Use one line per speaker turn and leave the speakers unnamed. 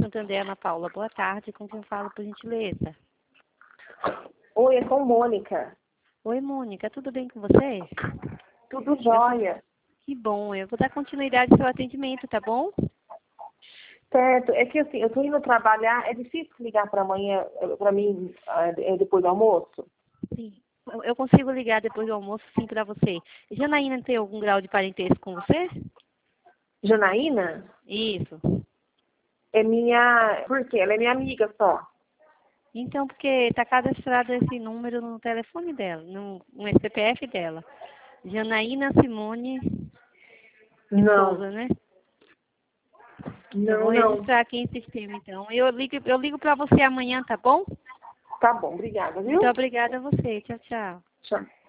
Santander, Ana Paula. Boa tarde, com quem falo, por gentileza?
Oi, é com Mônica.
Oi, Mônica, tudo bem com você?
Tudo jóia.
Que bom, eu vou dar continuidade ao seu atendimento, tá bom?
Certo, é que assim, eu tô indo trabalhar, é difícil ligar para amanhã, para mim, depois do almoço?
Sim. Eu consigo ligar depois do almoço, sim, para você. Janaína tem algum grau de parentesco com você?
Janaína?
Isso.
É minha... Por quê? Ela é minha amiga só.
Então, porque está cadastrado esse número no telefone dela, no CPF dela. Janaína Simone de
Não.
Souza, né? Eu vou
Não.
registrar aqui em sistema, então. Eu ligo para você amanhã, tá bom?
Tá bom, obrigada, viu?
Muito obrigada a você. Tchau, tchau.
Tchau.